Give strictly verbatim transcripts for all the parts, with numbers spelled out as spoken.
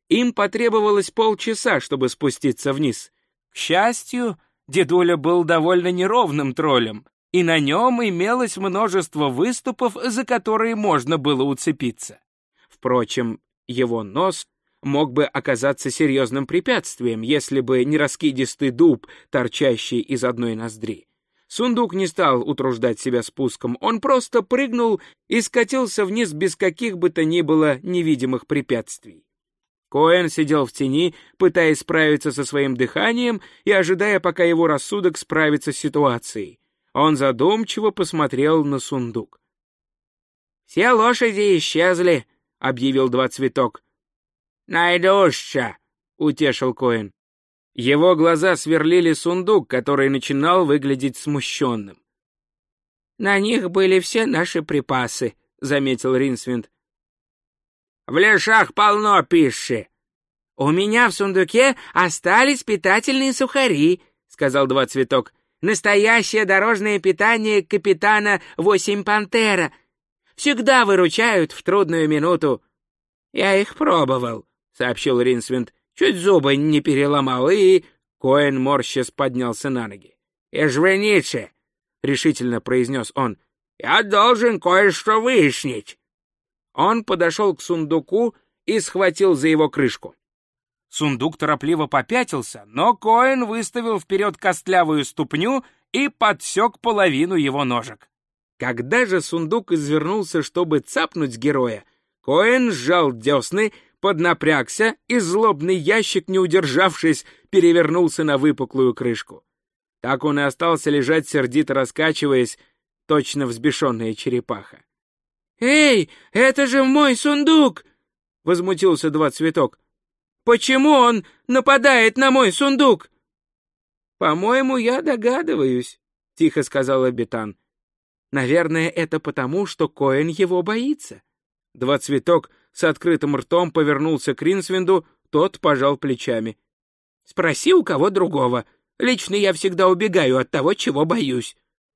Им потребовалось полчаса, чтобы спуститься вниз. К счастью, дедуля был довольно неровным троллем, и на нем имелось множество выступов, за которые можно было уцепиться. Впрочем, его нос мог бы оказаться серьезным препятствием, если бы не раскидистый дуб, торчащий из одной ноздри. Сундук не стал утруждать себя спуском, он просто прыгнул и скатился вниз без каких бы то ни было невидимых препятствий. Коэн сидел в тени, пытаясь справиться со своим дыханием и ожидая, пока его рассудок справится с ситуацией. Он задумчиво посмотрел на сундук. «Все лошади исчезли», — объявил Два Цветок. «Найдуща», — утешил Коэн. Его глаза сверлили сундук, который начинал выглядеть смущенным. «На них были все наши припасы», — заметил Ринсвинд. «В лешах полно пищи». «У меня в сундуке остались питательные сухари», — сказал Два Цветок. «Настоящее дорожное питание капитана Восемь Пантера. Всегда выручают в трудную минуту». «Я их пробовал», — сообщил Ринсвинд. «Чуть зубы не переломал, и...» Коэн морщась поднялся на ноги. «Извините», — решительно произнес он, — «я должен кое-что выяснить». Он подошел к сундуку и схватил за его крышку. Сундук торопливо попятился, но Коэн выставил вперед костлявую ступню и подсек половину его ножек. Когда же сундук извернулся, чтобы цапнуть героя, Коэн сжал десны, поднапрягся, и злобный ящик, не удержавшись, перевернулся на выпуклую крышку. Так он и остался лежать, сердито раскачиваясь, точно взбешенная черепаха. «Эй, это же мой сундук!» — возмутился Два Цветок. «Почему он нападает на мой сундук?» «По-моему, я догадываюсь», — тихо сказал Бетан. «Наверное, это потому, что Коэн его боится». Два Цветок с открытым ртом повернулся к Ринсвинду, тот пожал плечами. «Спроси у кого другого. Лично я всегда убегаю от того, чего боюсь».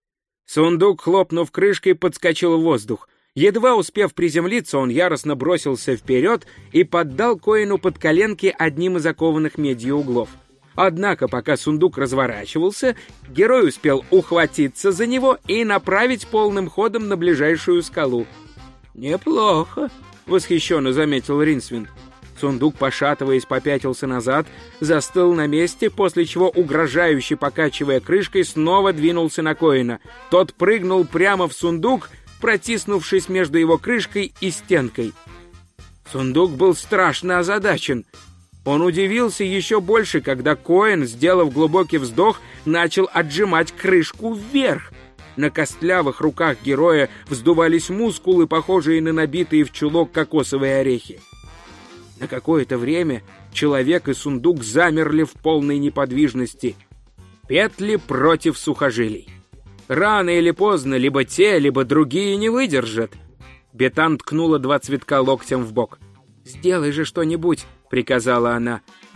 Сундук, хлопнув крышкой, подскочил в воздух. Едва успев приземлиться, он яростно бросился вперед и поддал Коэну под коленки одним из окованных медью углов. Однако, пока сундук разворачивался, герой успел ухватиться за него и направить полным ходом на ближайшую скалу. «Неплохо», — восхищенно заметил Ринсвинд. Сундук, пошатываясь, попятился назад, застыл на месте, после чего, угрожающе покачивая крышкой, снова двинулся на Коэна. Тот прыгнул прямо в сундук, протиснувшись между его крышкой и стенкой. Сундук был страшно озадачен. Он удивился еще больше, когда Коэн, сделав глубокий вздох, начал отжимать крышку вверх. На костлявых руках героя вздувались мускулы, похожие на набитые в чулок кокосовые орехи. На какое-то время человек и сундук замерли в полной неподвижности. Петли против сухожилий. Рано или поздно либо те, либо другие не выдержат. Бетан ткнула Два Цветка локтем в бок. «Сделай же что-нибудь», — приказала она.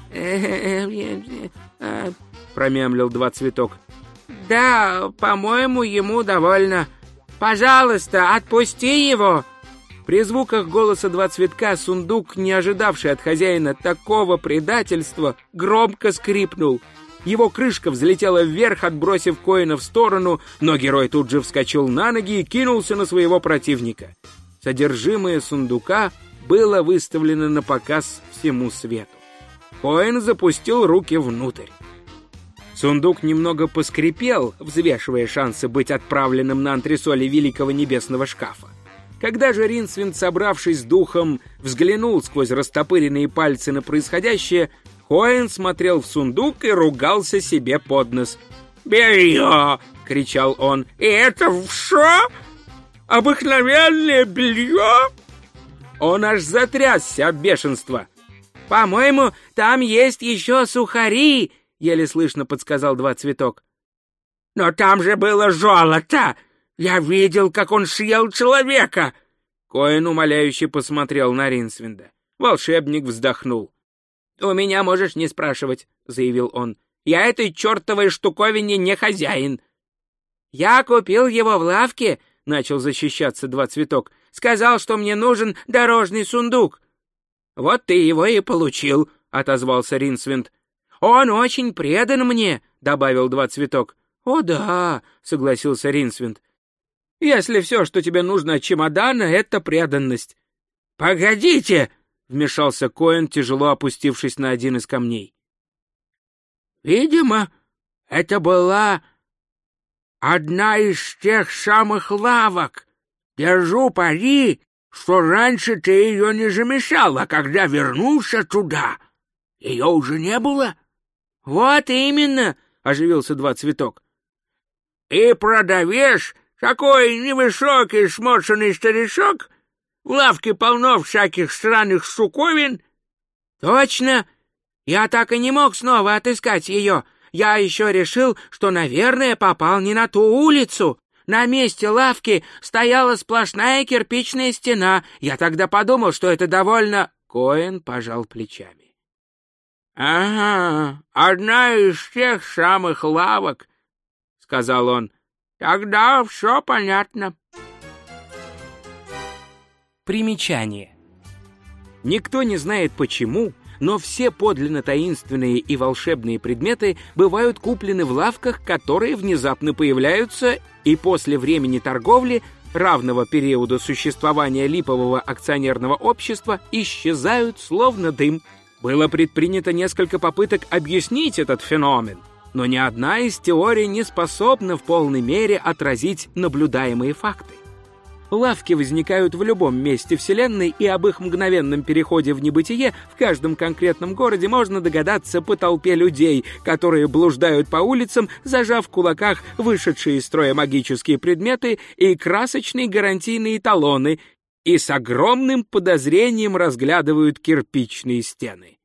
Промямлил Два Цветок. «Да, по-моему, ему довольно. Пожалуйста, отпусти его!» При звуках голоса Два Цветка сундук, не ожидавший от хозяина такого предательства, громко скрипнул. Его крышка взлетела вверх, отбросив Коэна в сторону, но герой тут же вскочил на ноги и кинулся на своего противника. Содержимое сундука было выставлено на показ всему свету. Коэн запустил руки внутрь. Сундук немного поскрипел, взвешивая шансы быть отправленным на антресоли великого небесного шкафа. Когда же Ринсвинд, собравшись с духом, взглянул сквозь растопыренные пальцы на происходящее, Коэн смотрел в сундук и ругался себе под нос. «Белье!» — кричал он. «И это что? Обыкновенное белье?» Он аж затрясся от бешенства. «По-моему, там есть еще сухари!» — еле слышно подсказал Два Цветок. «Но там же было золото! Я видел, как он съел человека!» Коэн умоляюще посмотрел на Ринсвинда. Волшебник вздохнул. «У меня можешь не спрашивать», — заявил он. «Я этой чертовой штуковине не хозяин». «Я купил его в лавке», — начал защищаться Два Цветок. «Сказал, что мне нужен дорожный сундук». «Вот ты его и получил», — отозвался Ринсвинд. «Он очень предан мне», — добавил Два Цветок. «О да», — согласился Ринсвинд. «Если все, что тебе нужно от чемодана, — это преданность». «Погодите!» — вмешался Коэн, тяжело опустившись на один из камней. «Видимо, это была одна из тех самых лавок. Держу пари, что раньше ты ее не замечал, а когда вернулся туда, ее уже не было». «Вот именно!» — оживился Два Цветок. «И продавец, такой невысокий сморщенный старичок, в лавке полно всяких странных штуковин». «Точно! Я так и не мог снова отыскать ее. Я еще решил, что, наверное, попал не на ту улицу. На месте лавки стояла сплошная кирпичная стена. Я тогда подумал, что это довольно...» Коэн пожал плечами. «Ага, одна из тех самых лавок», — сказал он. «Тогда все понятно». Примечание. Никто не знает почему, но все подлинно таинственные и волшебные предметы бывают куплены в лавках, которые внезапно появляются и после времени торговли, равного периоду существования липового акционерного общества, исчезают словно дым. Было предпринято несколько попыток объяснить этот феномен, но ни одна из теорий не способна в полной мере отразить наблюдаемые факты. Лавки возникают в любом месте Вселенной, и об их мгновенном переходе в небытие в каждом конкретном городе можно догадаться по толпе людей, которые блуждают по улицам, зажав в кулаках вышедшие из строя магические предметы и красочные гарантийные талоны, и с огромным подозрением разглядывают кирпичные стены.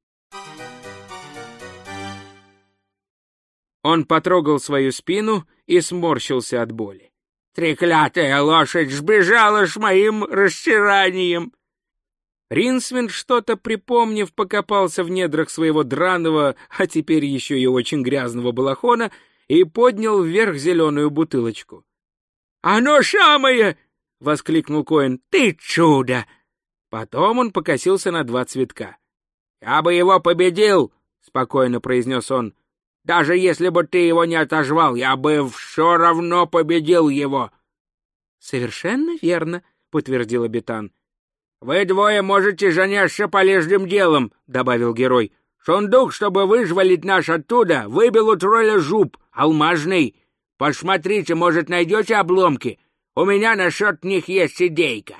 Он потрогал свою спину и сморщился от боли. «Треклятая лошадь сбежала с моим растиранием!» Ринсвинд, что-то припомнив, покопался в недрах своего драного, а теперь еще и очень грязного балахона и поднял вверх зеленую бутылочку. «Оно самое!» — воскликнул Коэн. «Ты чудо!» Потом он покосился на Два Цветка. «Я бы его победил!» — спокойно произнес он. «Даже если бы ты его не отозвал, я бы все равно победил его». «Совершенно верно», — подтвердил Бетан. «Вы двое можете заняться полезным делом», — добавил герой. «Сундук, чтобы вызволить нас оттуда, выбил у тролля зуб, алмазный. Посмотрите, может, найдете обломки? У меня насчет них есть идейка».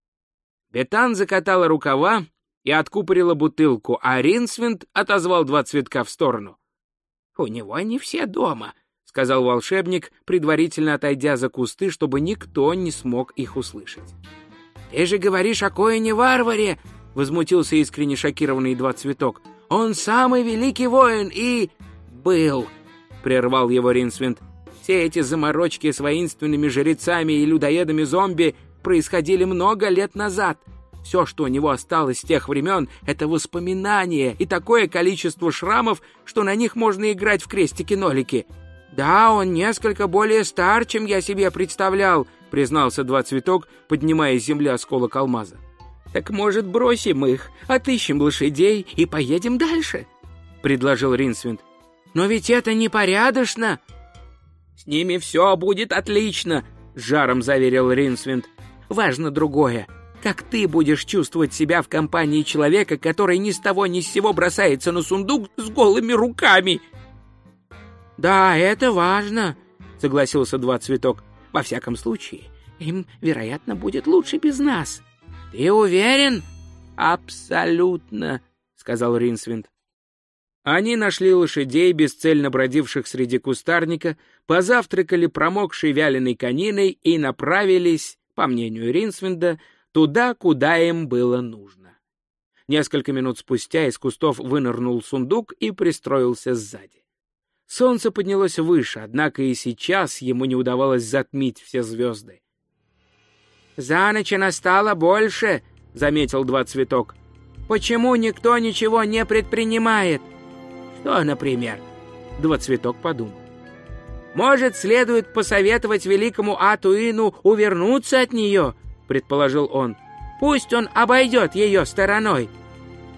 Бетан закатала рукава и откупорила бутылку, а Ринсвинд отозвал Два Цветка в сторону. «У него не все дома», — сказал волшебник, предварительно отойдя за кусты, чтобы никто не смог их услышать. «Ты же говоришь о Коэне-варваре!» — возмутился искренне шокированный Два Цветок. «Он самый великий воин и...» «Был», — прервал его Ринсвинд. «Все эти заморочки с воинственными жрецами и людоедами-зомби происходили много лет назад. Все, что у него осталось с тех времен, — это воспоминания и такое количество шрамов, что на них можно играть в крестики-нолики. Да, он несколько более стар, чем я себе представлял», — признался Два Цветок, поднимая с земли осколок алмаза. «Так, может, бросим их, отыщем лошадей и поедем дальше?» — предложил Ринсвинд. «Но ведь это непорядочно!» «С ними все будет отлично!» — с жаром заверил Ринсвинд. «Важно другое. Как ты будешь чувствовать себя в компании человека, который ни с того ни с сего бросается на сундук с голыми руками?» «Да, это важно», — согласился Два Цветок. «Во всяком случае, им, вероятно, будет лучше без нас». «Ты уверен?» «Абсолютно», — сказал Ринсвинд. Они нашли лошадей, бесцельно бродивших среди кустарника, позавтракали промокшей вяленой кониной и направились, по мнению Ринсвинда, туда, куда им было нужно. Несколько минут спустя из кустов вынырнул сундук и пристроился сзади. Солнце поднялось выше, однако и сейчас ему не удавалось затмить все звезды. «За ночь настало больше», — заметил Два Цветок. «Почему никто ничего не предпринимает?» «Что, например?» — Два Цветок подумал. «Может, следует посоветовать великому Атуину увернуться от нее?» — предположил он. «Пусть он обойдет ее стороной».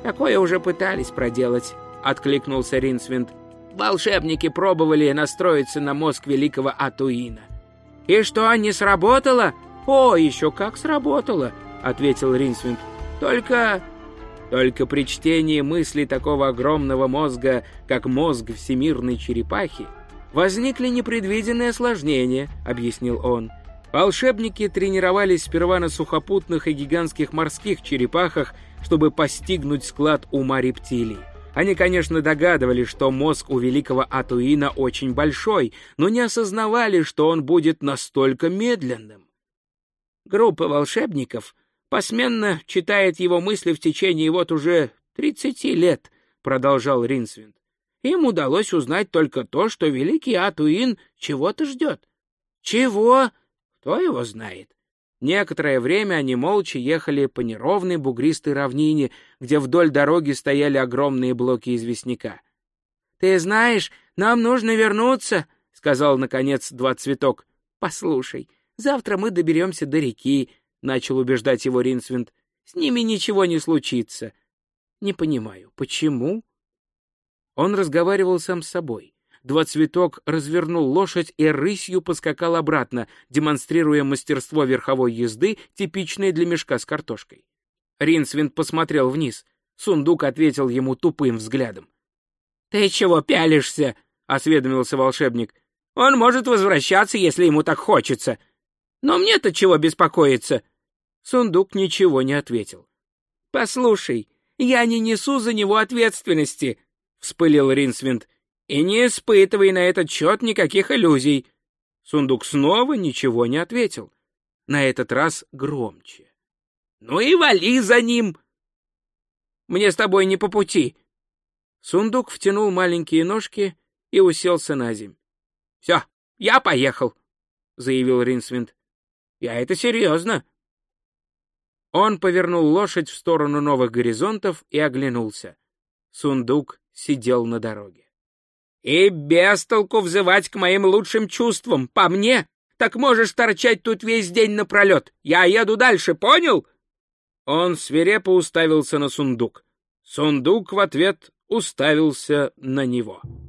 «Такое уже пытались проделать», — откликнулся Ринсвинд. «Волшебники пробовали настроиться на мозг великого Атуина». «И что, не сработало?» «О, еще как сработало», — ответил Ринсвинд. «Только...» «Только при чтении мысли такого огромного мозга, как мозг всемирной черепахи, возникли непредвиденные осложнения», — объяснил он. Волшебники тренировались сперва на сухопутных и гигантских морских черепахах, чтобы постигнуть склад ума рептилий. Они, конечно, догадывались, что мозг у великого Атуина очень большой, но не осознавали, что он будет настолько медленным. Группа волшебников посменно читает его мысли в течение вот уже тридцати лет, продолжал Ринсвинд. Им удалось узнать только то, что великий Атуин чего-то ждет. Чего? Кто его знает? Некоторое время они молча ехали по неровной бугристой равнине, где вдоль дороги стояли огромные блоки известняка. — Ты знаешь, нам нужно вернуться, — сказал, наконец, Двадцветок. — Послушай, завтра мы доберемся до реки, — начал убеждать его Ринсвинд. — С ними ничего не случится. — Не понимаю, почему? Он разговаривал сам с собой. Двадцветок развернул лошадь и рысью поскакал обратно, демонстрируя мастерство верховой езды, типичное для мешка с картошкой. Ринсвинд посмотрел вниз. Сундук ответил ему тупым взглядом. — Ты чего пялишься? — осведомился волшебник. — Он может возвращаться, если ему так хочется. Но мне-то чего беспокоиться? Сундук ничего не ответил. — Послушай, я не несу за него ответственности, — вспылил Ринсвинд. И не испытывай на этот счет никаких иллюзий. Сундук снова ничего не ответил. На этот раз громче. Ну и вали за ним. Мне с тобой не по пути. Сундук втянул маленькие ножки и уселся на земь. Все, я поехал, заявил Ринсвинд. Я это серьезно. Он повернул лошадь в сторону новых горизонтов и оглянулся. Сундук сидел на дороге. И без толку взывать к моим лучшим чувствам, по мне, так можешь торчать тут весь день напролет. Я еду дальше, понял? Он свирепо уставился на сундук. Сундук в ответ уставился на него.